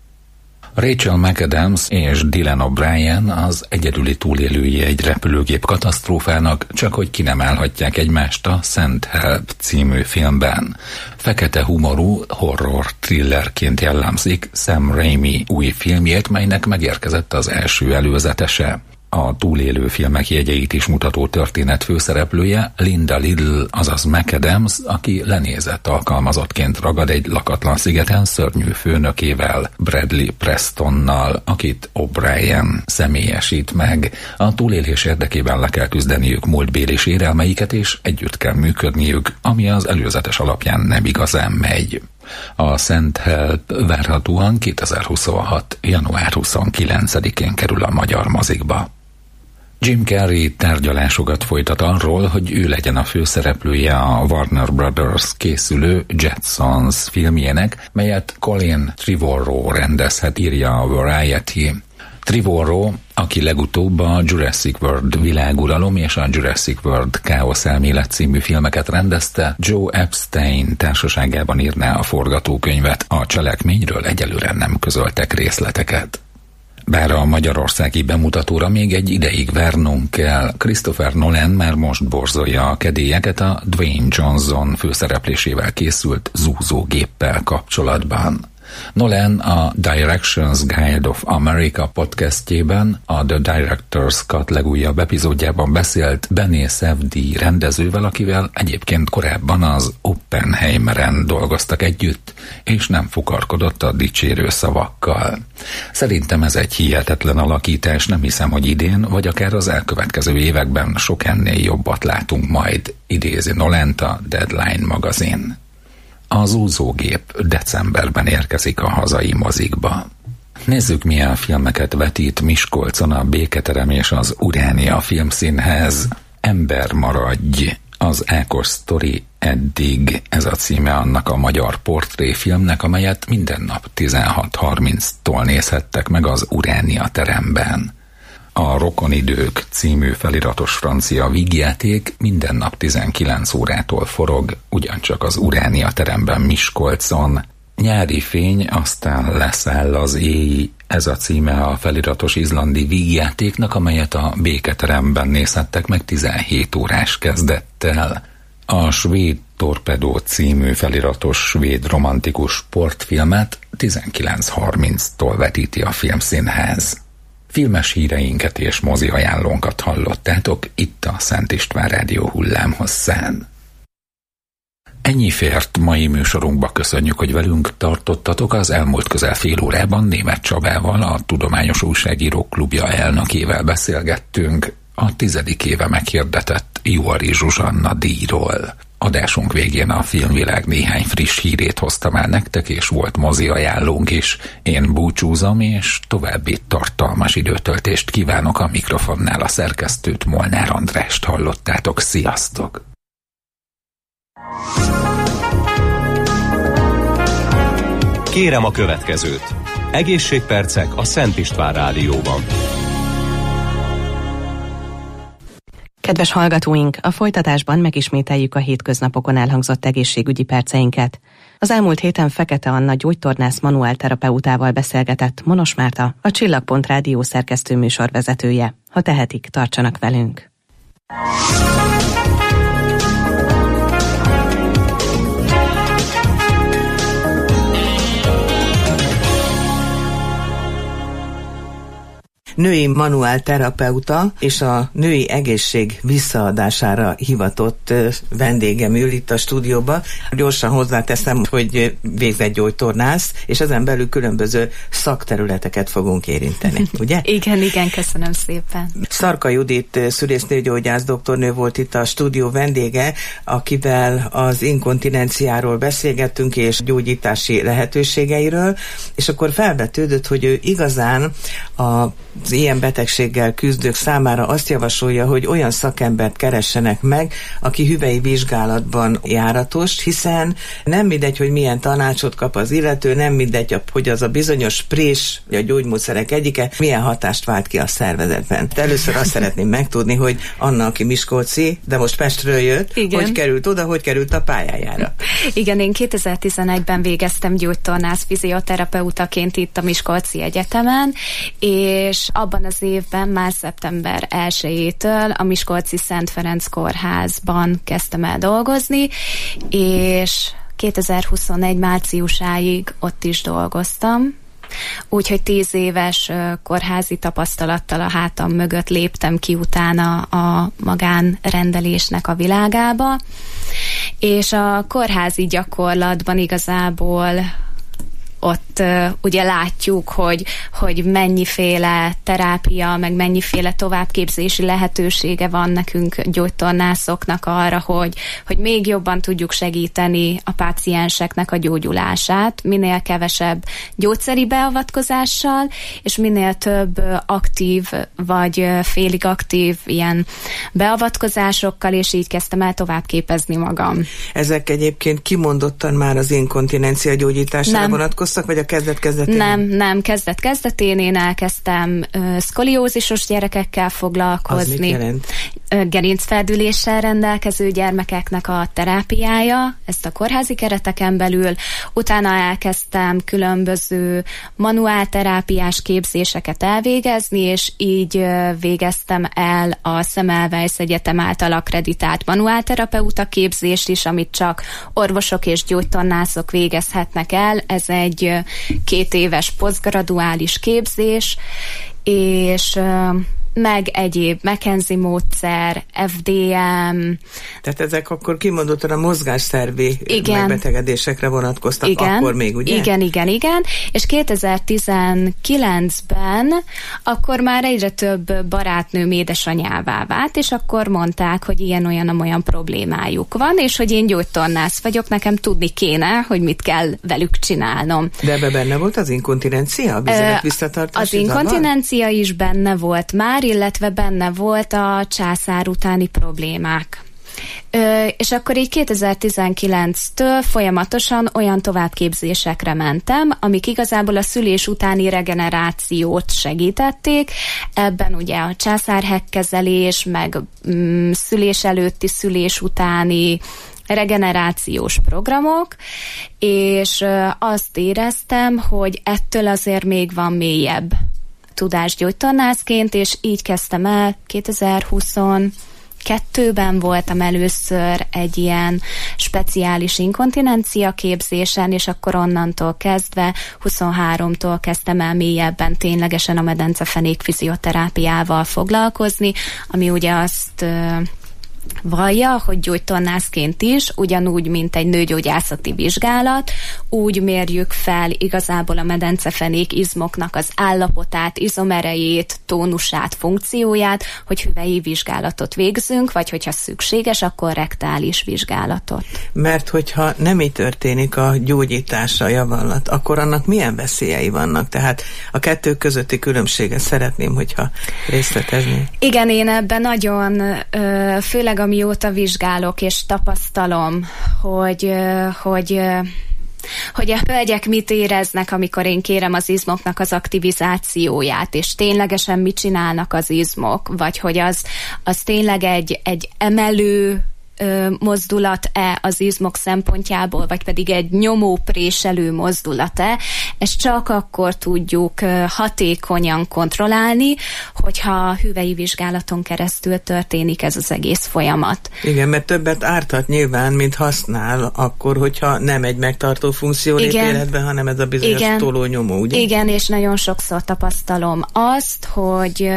Rachel McAdams és Dylan O'Brien az egyedüli túlélői egy repülőgép katasztrófának, csak hogy ki nem állhatják egymást a Send Help című filmben. Fekete humorú horror thrillerként jellemzik Sam Raimi új filmjét, melynek megérkezett az első előzetese. A túlélő filmek jegyeit is mutató történet főszereplője Linda Little, azaz McAdams, aki lenézett alkalmazottként ragad egy lakatlan szigeten szörnyű főnökével, Bradley Prestonnal, akit O'Brien személyesít meg. A túlélés érdekében le kell küzdeniük múltbéli sérelmeiket, és együtt kell működniük, ami az előzetes alapján nem igazán megy. A Send Help várhatóan kétezer-huszonhat. január huszonkilencedikén kerül a magyar mozikba. Jim Carrey tárgyalásokat folytat arról, hogy ő legyen a főszereplője a Warner Brothers készülő Jetsons filmjének, melyet Colin Trevorrow rendezhet, írja a Variety. Trevorrow, aki legutóbb a Jurassic World világuralom és a Jurassic World Káosz elmélet című filmeket rendezte, Joe Epstein társaságában írná a forgatókönyvet. A cselekményről egyelőre nem közöltek részleteket. Bár a magyarországi bemutatóra még egy ideig várnunk kell, Christopher Nolan már most borzolja a kedélyeket a Dwayne Johnson főszereplésével készült zúzógéppel kapcsolatban. Nolan a Directions Guide of America podcastjében, a The Director's Cut legújabb epizódjában beszélt Bené Szevdi rendezővel, akivel egyébként korábban az Oppenheimeren dolgoztak együtt, és nem fukarkodott a dicsérő szavakkal. Szerintem ez egy hihetetlen alakítás, nem hiszem, hogy idén, vagy akár az elkövetkező években sok ennél jobbat látunk majd, idézi Nolant a Deadline magazin. Az úszógép decemberben érkezik a hazai mozikba. Nézzük, milyen filmeket vetít Miskolcon a Béketerem és az Uránia Filmszínház. Ember maradj, az Ákos sztori eddig, ez a címe annak a magyar portréfilmnek, amelyet minden nap tizenhat harminctól nézhettek meg az Uránia teremben. A Rokonidők című feliratos francia vígjáték minden nap tizenkilenc órától forog, ugyancsak az Uránia teremben Miskolcon. Nyári fény, aztán leszáll az éj, ez a címe a feliratos izlandi vígjátéknak, amelyet a Béketeremben nézhettek meg tizenhét órás kezdettel. A Svéd Torpedó című feliratos svéd romantikus sportfilmet tizenkilenc harminctól vetíti a Filmszínház. Filmes híreinket és mozi ajánlónkat hallottátok itt a Szent István Rádió hullámhosszán. Ennyi fért mai műsorunkba, köszönjük, hogy velünk tartottatok. Az elmúlt közel fél órában Németh Csabával, a Tudományos Újságírók Klubja elnökével beszélgettünk a tizedik éve meghirdetett Juhari Zsuzsanna díjról. Adásunk végén a filmvilág néhány friss hírét hoztam el nektek, és volt mozi ajánlónk is. Én búcsúzom, és további tartalmas időtöltést kívánok. A mikrofonnál a szerkesztőt, Molnár Andrást hallottátok. Sziasztok! Kérem a következőt. Egészségpercek a Szent István Rádióban. Kedves hallgatóink, a folytatásban megismételjük a hétköznapokon elhangzott egészségügyi perceinket. Az elmúlt héten Fekete Anna gyógytornász manuálterapeutával beszélgetett Monos Márta, a Csillagpont Rádió szerkesztő műsorvezetője. Ha tehetik, tartsanak velünk! Női manuálterapeuta és a női egészség visszaadására hivatott vendégem ül itt a stúdióban. Gyorsan hozzáteszem, hogy végzett gyógytornász, és ezen belül különböző szakterületeket fogunk érinteni, ugye? Igen, igen, köszönöm szépen. Szarka Judit szülésznőgyógyász doktornő volt itt a stúdió vendége, akivel az inkontinenciáról beszélgettünk, és gyógyítási lehetőségeiről, és akkor felvetődött, hogy ő igazán a az ilyen betegséggel küzdők számára azt javasolja, hogy olyan szakembert keressenek meg, aki hüvei vizsgálatban járatos, hiszen nem mindegy, hogy milyen tanácsot kap az illető, nem mindegy, hogy az a bizonyos prés, vagy a gyógymódszerek egyike, milyen hatást vált ki a szervezetben. De először azt szeretném megtudni, hogy Anna, aki miskolci, de most Pestről jött, igen, hogy került oda, hogy került a pályájára. Igen, én kétezer-tizenegyben végeztem gyógytornász fizioterapeutaként itt a Miskolci Egyetemen, és abban az évben, már szeptember elsejétől a Miskolci Szent Ferenc kórházban kezdtem el dolgozni, és kétezer-huszonegy márciusáig ott is dolgoztam. Úgyhogy tíz éves kórházi tapasztalattal a hátam mögött léptem ki utána a magánrendelésnek a világába, és a kórházi gyakorlatban igazából ott uh, ugye látjuk, hogy, hogy mennyiféle terápia, meg mennyiféle továbbképzési lehetősége van nekünk gyógytornászoknak arra, hogy, hogy még jobban tudjuk segíteni a pácienseknek a gyógyulását, minél kevesebb gyógyszeri beavatkozással, és minél több aktív vagy félig aktív ilyen beavatkozásokkal, és így kezdtem el továbbképezni magam. Ezek egyébként kimondottan már az inkontinencia gyógyítására vonatkoznak, vagy a kezdet-kezdetén? Nem, nem, kezdet-kezdetén én elkezdtem uh, szkoliózisos gyerekekkel foglalkozni. Az mit jelent? Uh, gerincfeldüléssel rendelkező gyermekeknek a terápiája, ezt a kórházi kereteken belül. Utána elkezdtem különböző manuálterápiás képzéseket elvégezni, és így uh, végeztem el a Semmelweis Egyetem által akkreditált manuálterapeuta képzést is, amit csak orvosok és gyógytornászok végezhetnek el. Ez egy egy két éves posztgraduális képzés, és meg egyéb McKenzie módszer, ef dé em. Tehát ezek akkor kimondottan a mozgásszervi megbetegedésekre vonatkoztak igen, akkor még, ugye? Igen, igen, igen. És kétezer-tizenkilencben akkor már egyre több barátnőm édesanyává vált, és akkor mondták, hogy ilyen-olyan-olyan problémájuk van, és hogy én gyógytornász vagyok, nekem tudni kéne, hogy mit kell velük csinálnom. De ebbe benne volt az inkontinencia, a vizelet visszatartási Az inkontinencia is benne volt már, illetve benne volt a császár utáni problémák. Ö, és akkor így kétezer-tizenkilenctől folyamatosan olyan továbbképzésekre mentem, amik igazából a szülés utáni regenerációt segítették. Ebben ugye a császárhegkezelés, meg mm, szülés előtti, szülés utáni regenerációs programok, és ö, azt éreztem, hogy ettől azért még van mélyebb tudásgyógytornászként, és így kezdtem el kétezer-huszonkettőben voltam először egy ilyen speciális inkontinencia képzésen, és akkor onnantól kezdve huszonháromtól kezdtem el mélyebben ténylegesen a medencefenék fizioterápiával foglalkozni, ami ugye azt vallja, hogy gyógytornászként is, ugyanúgy, mint egy nőgyógyászati vizsgálat, úgy mérjük fel igazából a medencefenék izmoknak az állapotát, izomerejét, tónusát, funkcióját, hogy hüvei vizsgálatot végzünk, vagy hogyha szükséges, akkor rektális vizsgálatot. Mert hogyha nem így történik a gyógyítása, a javallat, akkor annak milyen veszélyei vannak? Tehát a kettő közötti különbséget szeretném, hogyha részletezni. Igen, én ebben nagyon, főleg amióta vizsgálok és tapasztalom, hogy, hogy, hogy a hölgyek mit éreznek, amikor én kérem az izmoknak az aktivizációját, és ténylegesen mit csinálnak az izmok, vagy hogy az, az tényleg egy, egy emelő mozdulat-e az izmok szempontjából, vagy pedig egy nyomópréselő mozdulat-e, ezt csak akkor tudjuk hatékonyan kontrollálni, hogyha a hüvei vizsgálaton keresztül történik ez az egész folyamat. Igen, mert többet ártat nyilván, mint használ, akkor, hogyha nem egy megtartó funkció lép életbe, hanem ez a bizonyos igen, tolónyomó, ugye? Igen, és nagyon sokszor tapasztalom azt, hogy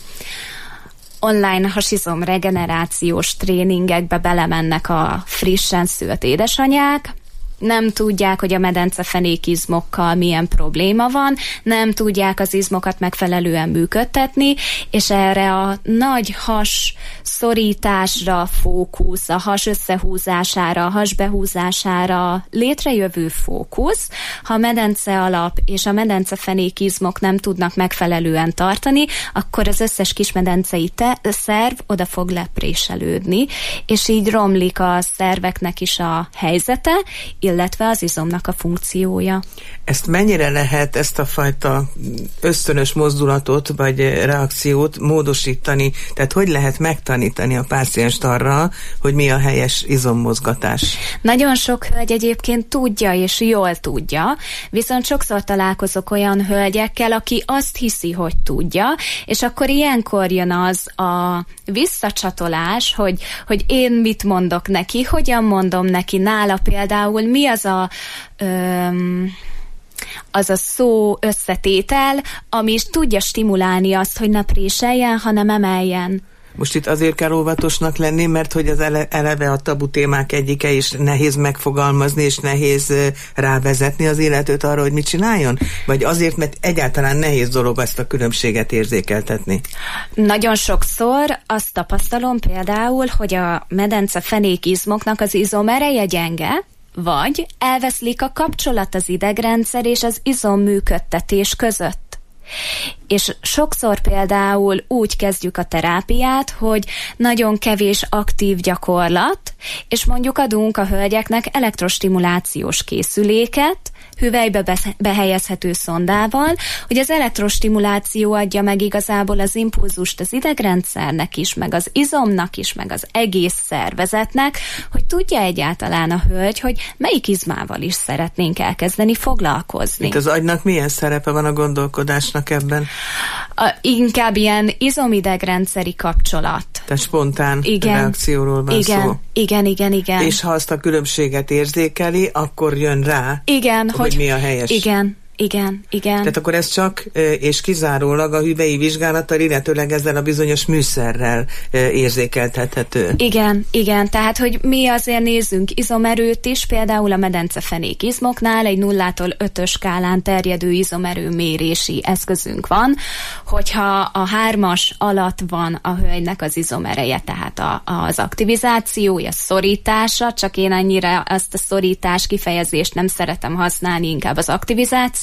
online hasizom regenerációs tréningekbe belemennek a frissen szült édesanyák, nem tudják, hogy a medencefenék izmokkal milyen probléma van, nem tudják az izmokat megfelelően működtetni, és erre a nagy has szorításra fókusz, a has összehúzására, a has behúzására létrejövő fókusz, ha a medence alap és a medencefenék izmok nem tudnak megfelelően tartani, akkor az összes kismedencei te- szerv oda fog lepréselődni, és így romlik a szerveknek is a helyzete, illetve az izomnak a funkciója. Ezt mennyire lehet, ezt a fajta ösztönös mozdulatot vagy reakciót módosítani? Tehát hogy lehet megtanítani a pácienst arra, hogy mi a helyes izommozgatás? Nagyon sok hölgy egyébként tudja, és jól tudja, viszont sokszor találkozok olyan hölgyekkel, aki azt hiszi, hogy tudja, és akkor ilyenkor jön az a visszacsatolás, hogy, hogy én mit mondok neki, hogyan mondom neki, nála például mi az a öm, az a szó összetétel, ami is tudja stimulálni azt, hogy ne préseljen, hanem emeljen. Most itt azért kell óvatosnak lenni, mert hogy az ele- eleve a tabu témák egyike, és nehéz megfogalmazni, és nehéz rávezetni az illetőt arra, hogy mit csináljon? Vagy azért, mert egyáltalán nehéz dolog ezt a különbséget érzékeltetni? Nagyon sokszor azt tapasztalom például, hogy a medencefenék izmoknak az izomereje gyenge, vagy elveszlik a kapcsolat az idegrendszer és az izomműködtetés között. És sokszor például úgy kezdjük a terápiát, hogy nagyon kevés aktív gyakorlat, és mondjuk adunk a hölgyeknek elektrostimulációs készüléket, hüvelybe behelyezhető szondával, hogy az elektrostimuláció adja meg igazából az impulzust az idegrendszernek is, meg az izomnak is, meg az egész szervezetnek, hogy tudja egyáltalán a hölgy, hogy melyik izmával is szeretnénk elkezdeni foglalkozni. Itt az agynak milyen szerepe van a gondolkodásnak ebben? A, inkább ilyen izomidegrendszeri kapcsolat. Tehát spontán igen. reakcióról van igen. szó. Igen, igen, igen. És ha azt a különbséget érzékeli, akkor jön rá, igen, hogy, hogy mi a helyes. Igen. Igen, igen. Tehát akkor ez csak és kizárólag a hüvei vizsgálattal, illetőleg ezzel a bizonyos műszerrel érzékeltethető. Igen, igen. Tehát, hogy mi azért nézzünk izomerőt is, például a medencefenék izmoknál egy nullától ötös skálán terjedő izomerő mérési eszközünk van, hogyha a hármas alatt van a hölgynek az izomereje, tehát a, az aktivizációja, szorítása, csak én annyira azt a szorítás kifejezést nem szeretem használni, inkább az aktivizáció,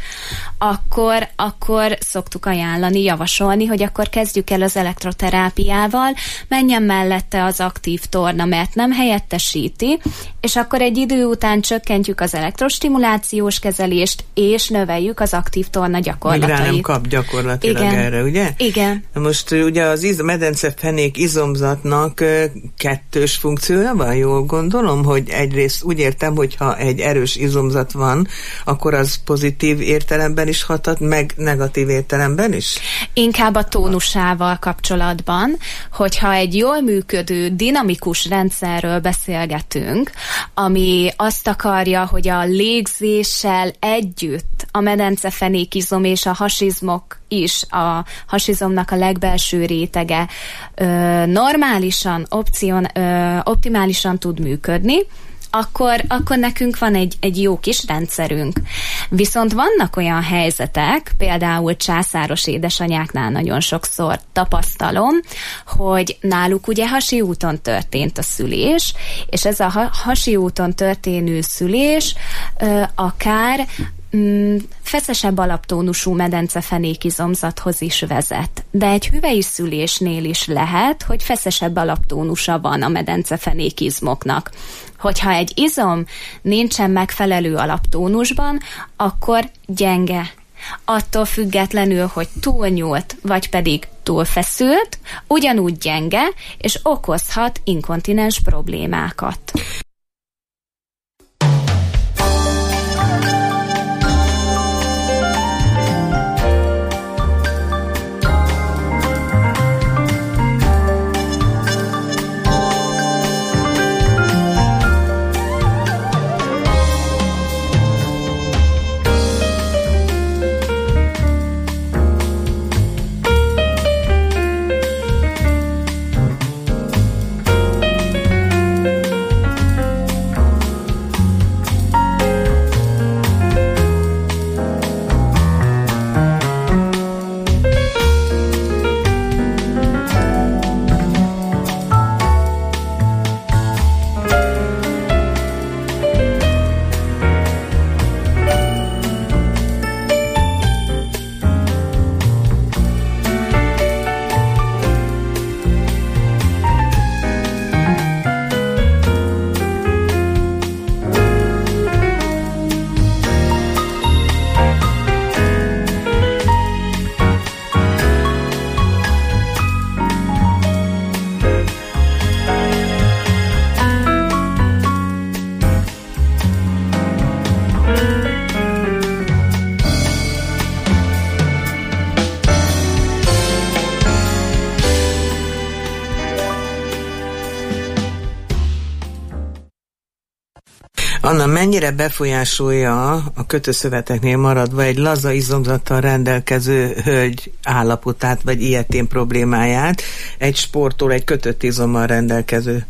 akkor, akkor szoktuk ajánlani, javasolni, hogy akkor kezdjük el az elektroterápiával, menjen mellette az aktív torna, mert nem helyettesíti, és akkor egy idő után csökkentjük az elektrostimulációs kezelést, és növeljük az aktív torna gyakorlatait. Még rá nem kap gyakorlatilag igen. erre, ugye? Igen. Most ugye az iz- medencefenék izomzatnak kettős funkciója van, jól gondolom, hogy egyrészt úgy értem, hogy ha egy erős izomzat van, akkor az pozitív értelemben is hathat, meg negatív értelemben is? Inkább a tónusával kapcsolatban, hogyha egy jól működő, dinamikus rendszerről beszélgetünk, ami azt akarja, hogy a légzéssel együtt a medencefenékizom és a hasizmok is, a hasizomnak a legbelső rétege ö, normálisan, opcion, ö, optimálisan tud működni, Akkor, akkor nekünk van egy, egy jó kis rendszerünk. Viszont vannak olyan helyzetek, például császáros édesanyáknál nagyon sokszor tapasztalom, hogy náluk ugye hasi úton történt a szülés, és ez a hasi úton történő szülés ö, akár Mm, feszesebb alaptónusú medencefenékizomzathoz is vezet. De egy hüvei szülésnél is lehet, hogy feszesebb alaptónusa van a medencefenékizmoknak. Hogyha egy izom nincsen megfelelő alaptónusban, akkor gyenge. Attól függetlenül, hogy túlnyúlt, vagy pedig túlfeszült, ugyanúgy gyenge, és okozhat inkontinens problémákat. Anna, mennyire befolyásolja a kötőszöveteknél maradva egy laza izomzattal rendelkező hölgy állapotát, vagy ilyetén problémáját egy sportól egy kötött izommal rendelkező?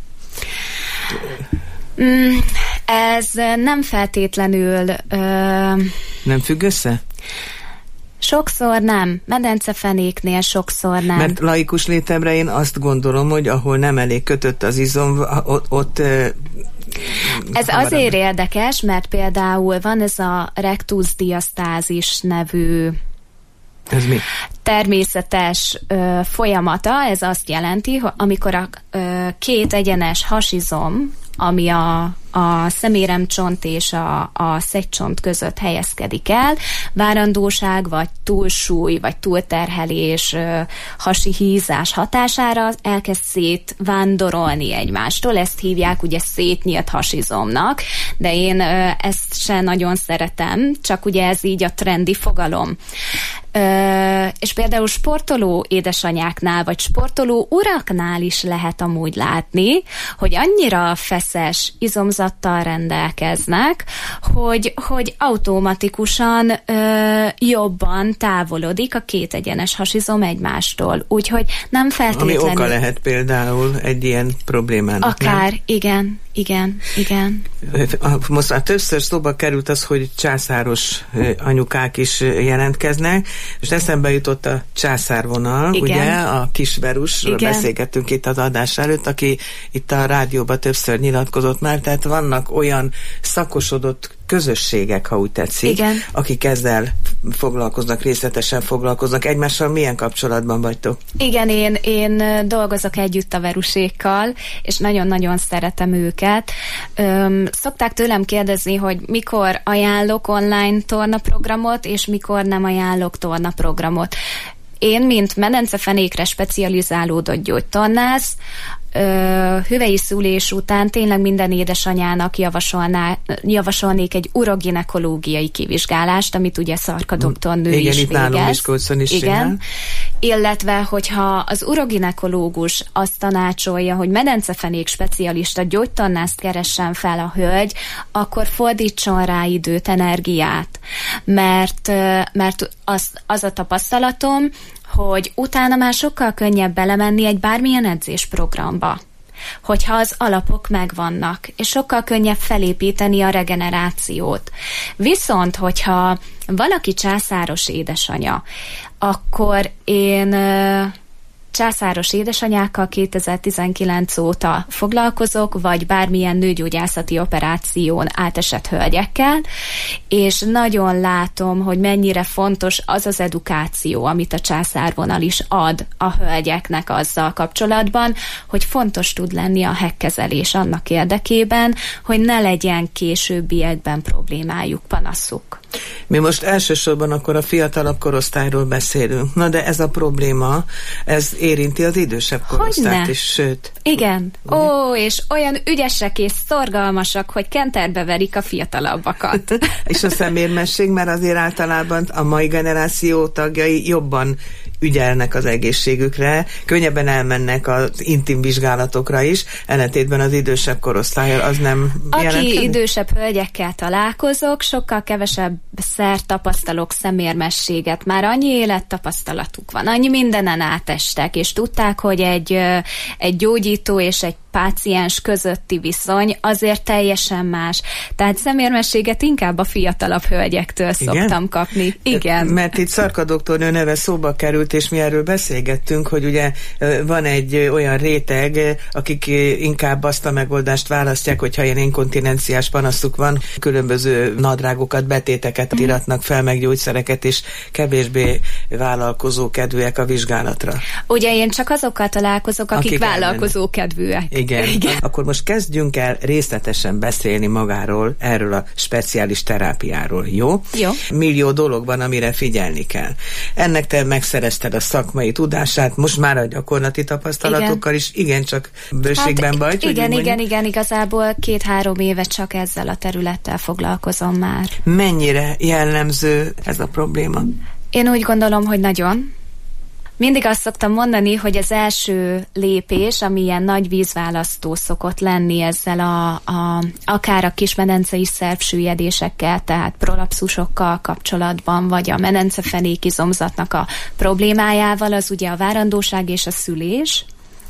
Mm, ez nem feltétlenül... Ö... Nem függ össze? Sokszor nem. Medencefenéknél sokszor nem. Mert laikus létemre én azt gondolom, hogy ahol nem elég kötött az izom, ott... ott ez azért érdekes, mert például van ez a rectus diasztázis nevű ez mi? természetes ö, folyamata. Ez azt jelenti, hogy amikor a ö, két egyenes hasizom, ami a, a szeméremcsont és a, a szegycsont között helyezkedik el, várandóság, vagy túlsúly, vagy túlterhelés, ö, hasi hízás hatására elkezd szétvándorolni egymástól. Ezt hívják ugye szétnyílt hasizomnak, de én ö, ezt se nagyon szeretem, csak ugye ez így a trendi fogalom. Ö, és például sportoló édesanyáknál, vagy sportoló uraknál is lehet amúgy látni, hogy annyira feszes izomzattal rendelkeznek, hogy, hogy automatikusan ö, jobban távolodik a két egyenes hasizom egymástól. Úgyhogy nem feltétlenül... Ami oka lehet például egy ilyen problémának. Akár, nem? igen, igen, igen. Most már többször szóba került az, hogy császáros anyukák is jelentkeznek, és eszembe jutott a császárvonal, igen. Ugye, a Kisverusról beszélgettünk itt az adás előtt, aki itt a rádióban többször nyilatkozott már, tehát vannak olyan szakosodott közösségek, ha úgy tetszik, igen. akik ezzel foglalkoznak, részletesen foglalkoznak. Egymással milyen kapcsolatban vagytok? Igen, én, én dolgozok együtt a verusékkal, és nagyon-nagyon szeretem őket. Öm, szokták tőlem kérdezni, hogy mikor ajánlok online tornaprogramot, és mikor nem ajánlok tornaprogramot. Én, mint medencefenékre specializálódott gyógytornász, hüvei szülés után tényleg minden édesanyának javasolná, javasolnék egy uroginekológiai kivizsgálást, amit ugye Szarka doktornő igen, is itt végez. Miskolcon is igen. Csinál. Illetve, hogyha az uroginekológus azt tanácsolja, hogy medencefenék specialista gyógytornászt keressen fel a hölgy, akkor fordítson rá időt, energiát. Mert, mert az, az a tapasztalatom, hogy utána már sokkal könnyebb belemenni egy bármilyen edzésprogramba, hogyha az alapok megvannak, és sokkal könnyebb felépíteni a regenerációt. Viszont, hogyha valaki császáros édesanya, akkor én császáros édesanyákkal kétezer-tizenkilenc óta foglalkozok, vagy bármilyen nőgyógyászati operáción átesett hölgyekkel, és nagyon látom, hogy mennyire fontos az az edukáció, amit a császárvonal is ad a hölgyeknek azzal kapcsolatban, hogy fontos tud lenni a hekkezelés annak érdekében, hogy ne legyen későbbiekben problémájuk, panaszuk. Mi most elsősorban akkor a fiatalabb korosztályról beszélünk. Na de ez a probléma, ez érinti az idősebb korosztályt is, sőt. Igen. Ugye? Ó, és olyan ügyesek és szorgalmasak, hogy kenterbe verik a fiatalabbakat. És a szemérmesség, mert azért általában a mai generáció tagjai jobban ügyelnek az egészségükre, könnyebben elmennek az intim vizsgálatokra is, ellentétben az idősebb korosztályal az nem Aki jelentkezik? idősebb hölgyekkel találkozok, sokkal kevesebb szer tapasztalok szemérmességet. Már annyi élettapasztalatuk van, annyi mindenen átestek, és tudták, hogy egy, egy gyógyító és egy páciens közötti viszony azért teljesen más. Tehát szemérmességet inkább a fiatalabb hölgyektől igen? szoktam kapni. Igen. Mert itt Szarka doktornő neve szóba került, és mi erről beszélgettünk, hogy ugye van egy olyan réteg, akik inkább azt a megoldást választják, hogyha ilyen inkontinenciás panaszuk van, különböző nadrágokat, betéteket iratnak fel, meg gyógyszereket, és kevésbé vállalkozókedvűek a vizsgálatra. Ugye én csak azokkal találkozok, akik, akik vállalkozókedvűek. Igen. Igen. Akkor most kezdjünk el részletesen beszélni magáról, erről a speciális terápiáról, jó? Jó. Millió dolog van, amire figyelni kell. Ennek te megszerezted a szakmai tudását, most már a gyakorlati tapasztalatokkal igen. is igencsak bőségben hát, vagy? Igen, igen, igen, igazából két-három éve csak ezzel a területtel foglalkozom már. Mennyire jellemző ez a probléma? Én úgy gondolom, hogy nagyon. Mindig azt szoktam mondani, hogy az első lépés, ami ilyen nagy vízválasztó szokott lenni ezzel a, a akár a kismedencei szervsüllyedésekkel, tehát prolapszusokkal kapcsolatban, vagy a medencefenék izomzatnak a problémájával, az ugye a várandóság és a szülés,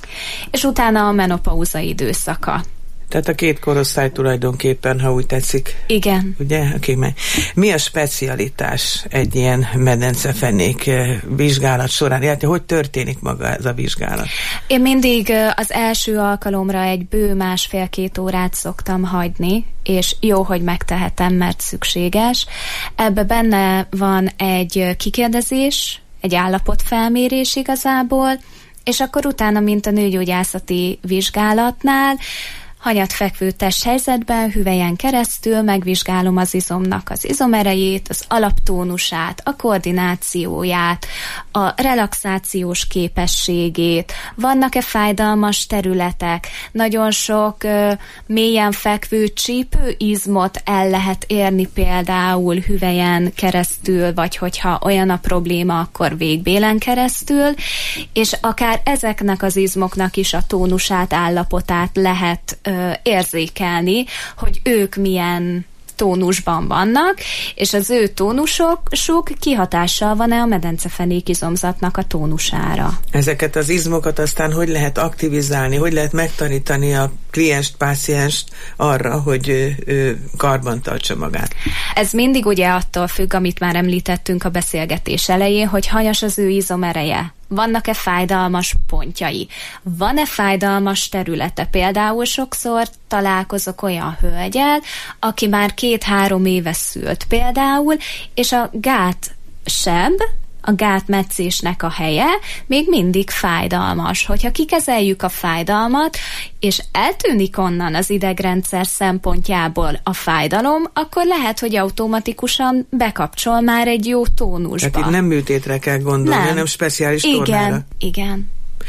és utána a menopauza időszaka. Tehát a két korosztály tulajdonképpen, ha úgy tetszik. Igen. Ugye? Okay, mi a specialitás egy ilyen medencefenék vizsgálat során? Illetve hogy történik maga ez a vizsgálat? Én mindig az első alkalomra egy bő másfél-két órát szoktam hagyni, és jó, hogy megtehetem, mert szükséges. Ebbe benne van egy kikérdezés, egy állapotfelmérés igazából, és akkor utána, mint a nőgyógyászati vizsgálatnál, hanyatfekvő testhelyzetben hüvelyen keresztül megvizsgálom az izomnak az izomerejét, az alaptónusát, a koordinációját, a relaxációs képességét, vannak-e fájdalmas területek, nagyon sok ö, mélyen fekvő csípőizmot el lehet érni például hüvelyen keresztül, vagy hogyha olyan a probléma, akkor végbélen keresztül, és akár ezeknek az izmoknak is a tónusát, állapotát lehet ö, érzékelni, hogy ők milyen tónusban vannak, és az ő tónusok sok kihatással van-e a medencefenék izomzatnak a tónusára. Ezeket az izmokat aztán hogy lehet aktivizálni, hogy lehet megtanítani a klienst, pácienst arra, hogy ő, ő karban tartsa magát? Ez mindig ugye attól függ, amit már említettünk a beszélgetés elején, hogy hanyas az ő izomereje. Vannak-e fájdalmas pontjai? Van-e fájdalmas területe? Például sokszor találkozok olyan hölgyel, aki már két-három éve szült például, és a gátseb, a gátmetszésnek a helye még mindig fájdalmas. Hogyha kikezeljük a fájdalmat, és eltűnik onnan az idegrendszer szempontjából a fájdalom, akkor lehet, hogy automatikusan bekapcsol már egy jó tónusba. Tehát itt nem műtétre kell gondolni, nem. hanem speciális tornára. Igen, igen.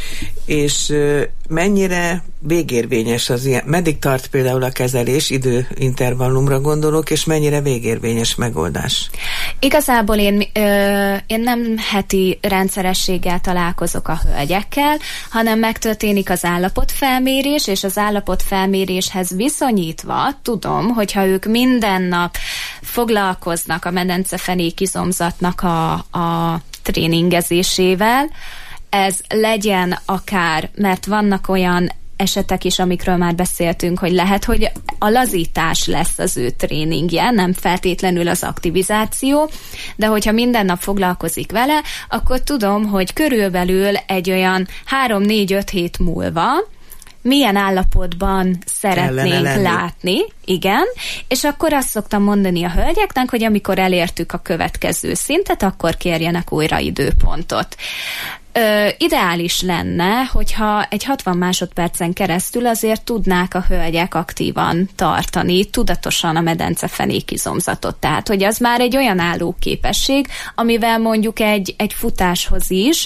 És uh, mennyire végérvényes az ilyen, meddig tart például a kezelés, időintervallumra gondolok, és mennyire végérvényes megoldás? Igazából én, ö, én nem heti rendszerességgel találkozok a hölgyekkel, hanem megtörténik az állapotfelmérés, és az állapotfelméréshez viszonyítva tudom, hogyha ők minden nap foglalkoznak a medencefenék izomzatnak a, a tréningezésével, ez legyen akár, mert vannak olyan esetek is, amikről már beszéltünk, hogy lehet, hogy a lazítás lesz az ő tréningje, nem feltétlenül az aktivizáció, de hogyha minden nap foglalkozik vele, akkor tudom, hogy körülbelül egy olyan három-négy-öt hét múlva milyen állapotban szeretnénk látni, igen, és akkor azt szoktam mondani a hölgyeknek, hogy amikor elértük a következő szintet, akkor kérjenek újra időpontot. Ö, ideális lenne, hogyha egy hatvan másodpercen keresztül azért tudnák a hölgyek aktívan tartani, tudatosan a medencefenék izomzatot. Tehát, hogy az már egy olyan álló képesség, amivel mondjuk egy, egy futáshoz is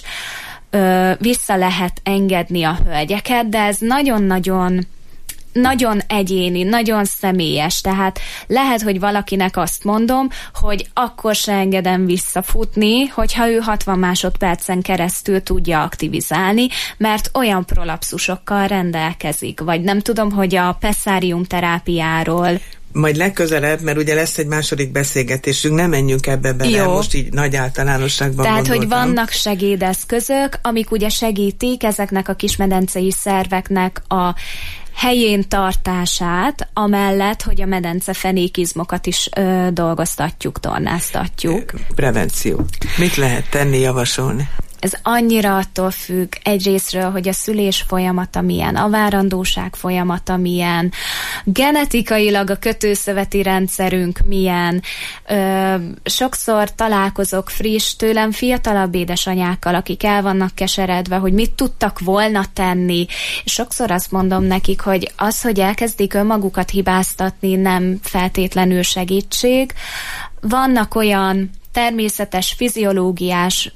ö, vissza lehet engedni a hölgyeket, de ez nagyon-nagyon nagyon egyéni, nagyon személyes, tehát lehet, hogy valakinek azt mondom, hogy akkor se engedem visszafutni, hogyha ő hatvan másodpercen keresztül tudja aktivizálni, mert olyan prolapszusokkal rendelkezik, vagy nem tudom, hogy a pessárium terápiáról majd legközelebb, mert ugye lesz egy második beszélgetésünk, nem menjünk ebbe bele, Jó. most így nagy általánosságban Tehát, gondoltam. hogy vannak segédeszközök, amik ugye segítik ezeknek a kismedencei szerveknek a helyén tartását, amellett, hogy a medencefenékizmokat is ö, dolgoztatjuk, tornáztatjuk. Prevenció. Mit lehet tenni, javasolni? Ez annyira attól függ egyrészről, hogy a szülés folyamata milyen, a várandóság folyamata milyen, genetikailag a kötőszöveti rendszerünk milyen. Ö, sokszor találkozok friss, tőlem fiatalabb édesanyákkal, akik el vannak keseredve, hogy mit tudtak volna tenni. Sokszor azt mondom nekik, hogy az, hogy elkezdik önmagukat hibáztatni, nem feltétlenül segítség. Vannak olyan természetes, fiziológiás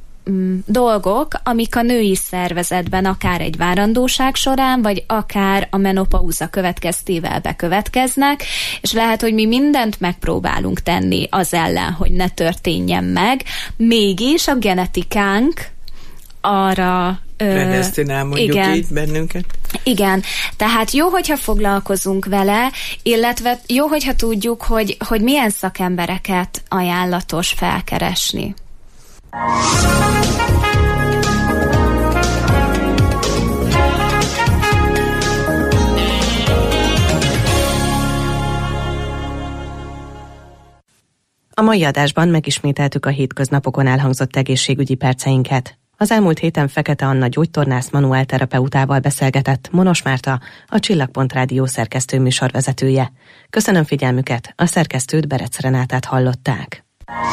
dolgok, amik a női szervezetben akár egy várandóság során, vagy akár a menopauza következtével bekövetkeznek, és lehet, hogy mi mindent megpróbálunk tenni az ellen, hogy ne történjen meg, mégis a genetikánk arra predesztinál, mondjuk igen. így bennünket. Igen, tehát jó, hogyha foglalkozunk vele, illetve jó, hogyha tudjuk, hogy, hogy milyen szakembereket ajánlatos felkeresni. A mai adásban megismételtük a hétköznapokon elhangzott egészségügyi perceinket. Az elmúlt héten Fekete Anna gyógytornász manuálterapeutával beszélgetett Monos Márta, a Csillagpont Rádió szerkesztő műsorvezetője. Köszönöm figyelmüket, a szerkesztőt, Berec Renátát hallották.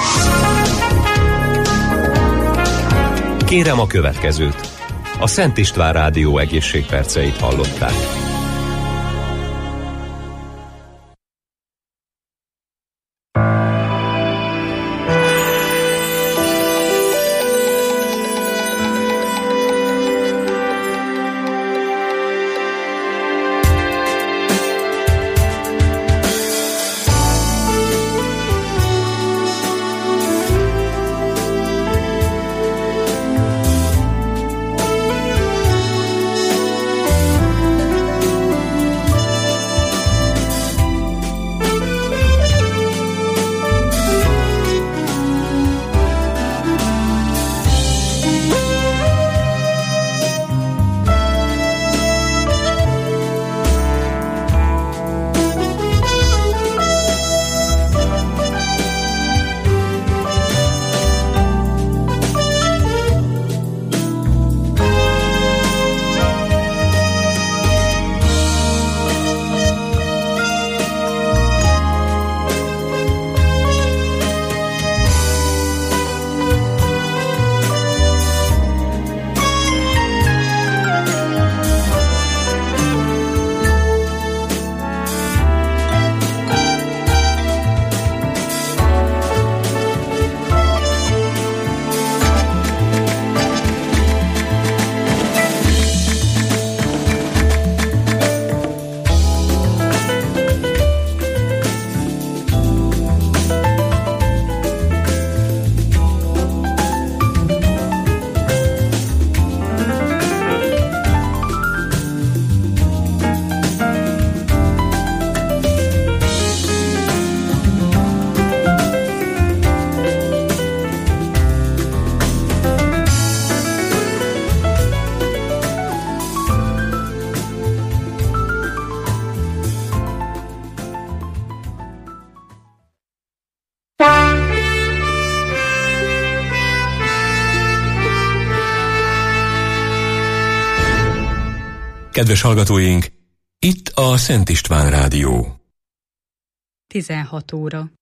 Kérem a következőt. A Szent István Rádió egészségperceit hallották. Kedves hallgatóink, itt a Szent István Rádió. tizenhat óra.